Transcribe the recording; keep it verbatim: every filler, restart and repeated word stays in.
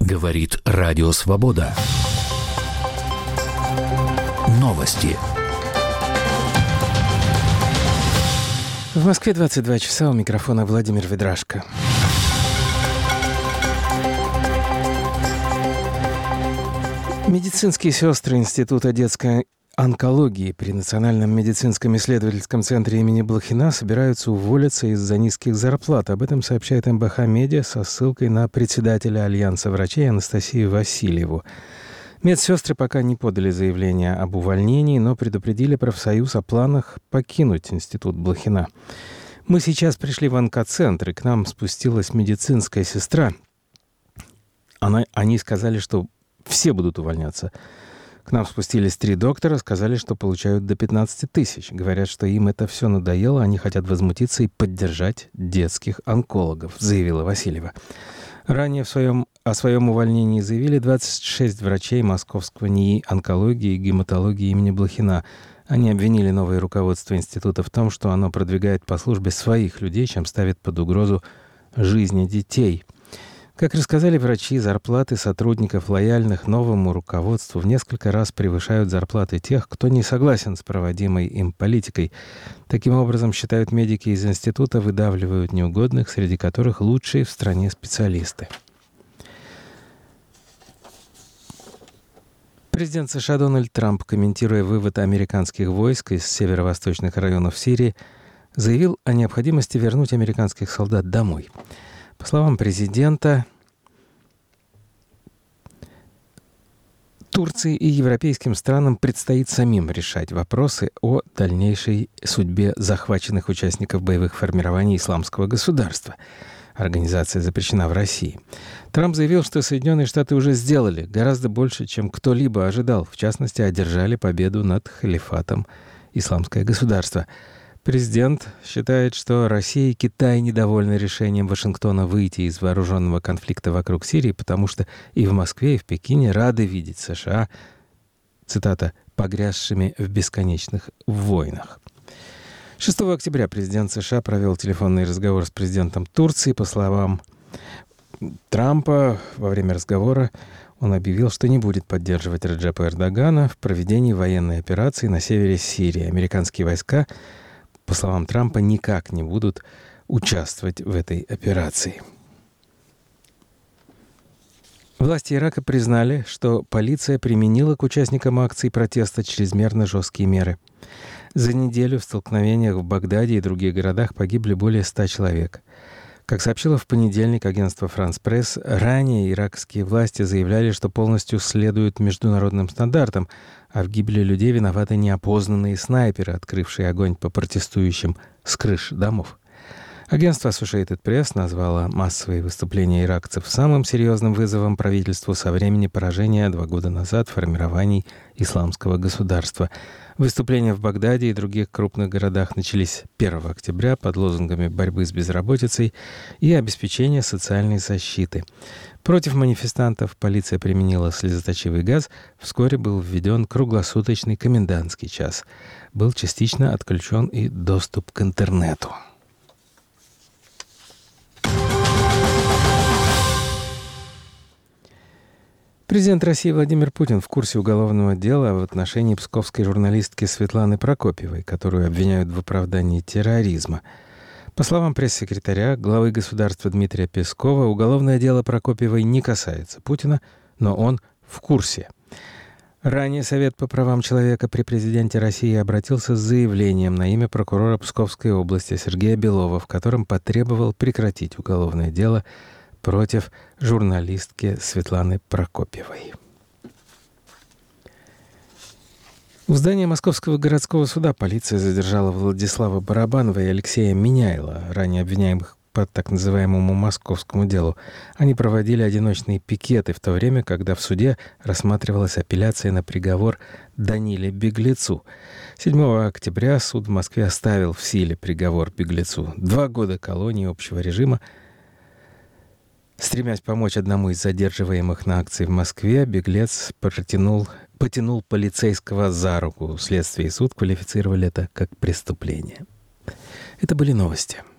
Говорит Радио Свобода. Новости. В Москве двадцать два часа, у микрофона Владимир Ведрашко. Медицинские сестры Института детской онкологии при Национальном медицинском исследовательском центре имени Блохина собираются уволиться из-за низких зарплат. Об этом сообщает эм бэ ха Медиа со ссылкой на председателя Альянса врачей Анастасию Васильеву. Медсестры пока не подали заявление об увольнении, но предупредили профсоюз о планах покинуть Институт Блохина. «Мы сейчас пришли в онкоцентр, и к нам спустилась медицинская сестра. Она, они сказали, что все будут увольняться. К нам спустились три доктора, сказали, что получают до пятнадцати тысяч. Говорят, что им это все надоело, они хотят возмутиться и поддержать детских онкологов», заявила Васильева. Ранее в своем, о своем увольнении заявили двадцать шесть врачей Московского НИИ онкологии и гематологии имени Блохина. Они обвинили новое руководство института в том, что оно продвигает по службе своих людей, чем ставит под угрозу жизни детей. Как рассказали врачи, зарплаты сотрудников, лояльных новому руководству, в несколько раз превышают зарплаты тех, кто не согласен с проводимой им политикой. Таким образом, считают медики из института, выдавливают неугодных, среди которых лучшие в стране специалисты. Президент США Дональд Трамп, комментируя вывод американских войск из северо-восточных районов Сирии, заявил о необходимости вернуть американских солдат домой. По словам президента, Турции и европейским странам предстоит самим решать вопросы о дальнейшей судьбе захваченных участников боевых формирований Исламского государства. Организация запрещена в России. Трамп заявил, что Соединенные Штаты уже сделали гораздо больше, чем кто-либо ожидал. В частности, одержали победу над халифатом Исламское государство. Президент считает, что Россия и Китай недовольны решением Вашингтона выйти из вооруженного конфликта вокруг Сирии, потому что и в Москве, и в Пекине рады видеть США, цитата, «погрязшими в бесконечных войнах». шестого октября президент США провел телефонный разговор с президентом Турции. По словам Трампа, во время разговора он объявил, что не будет поддерживать Реджепа Эрдогана в проведении военной операции на севере Сирии. Американские войска, по словам Трампа, никак не будут участвовать в этой операции. Власти Ирака признали, что полиция применила к участникам акций протеста чрезмерно жесткие меры. За неделю в столкновениях в Багдаде и других городах погибли более ста человек. Как сообщило в понедельник агентство «Франс Пресс», ранее иракские власти заявляли, что полностью следуют международным стандартам, а в гибели людей виноваты неопознанные снайперы, открывшие огонь по протестующим с крыш домов. Агентство Associated Press назвало массовые выступления иракцев самым серьезным вызовом правительству со времени поражения два года назад формирований Исламского государства. Выступления в Багдаде и других крупных городах начались первого октября под лозунгами борьбы с безработицей и обеспечения социальной защиты. Против манифестантов полиция применила слезоточивый газ. Вскоре был введен круглосуточный комендантский час. Был частично отключен и доступ к интернету. Президент России Владимир Путин в курсе уголовного дела в отношении псковской журналистки Светланы Прокопьевой, которую обвиняют в оправдании терроризма. По словам пресс-секретаря главы государства Дмитрия Пескова, уголовное дело Прокопьевой не касается Путина, но он в курсе. Ранее Совет по правам человека при президенте России обратился с заявлением на имя прокурора Псковской области Сергея Белова, в котором потребовал прекратить уголовное дело против журналистки Светланы Прокопьевой. В здании Московского городского суда полиция задержала Владислава Барабанова и Алексея Миняйла, ранее обвиняемых по так называемому московскому делу. Они проводили одиночные пикеты в то время, когда в суде рассматривалась апелляция на приговор Даниле Беглецу. седьмого октября суд в Москве оставил в силе приговор Беглецу. Два года колонии общего режима. Стремясь помочь одному из задерживаемых на акции в Москве, Беглец протянул, потянул полицейского за руку. Следствие и суд квалифицировали это как преступление. Это были новости.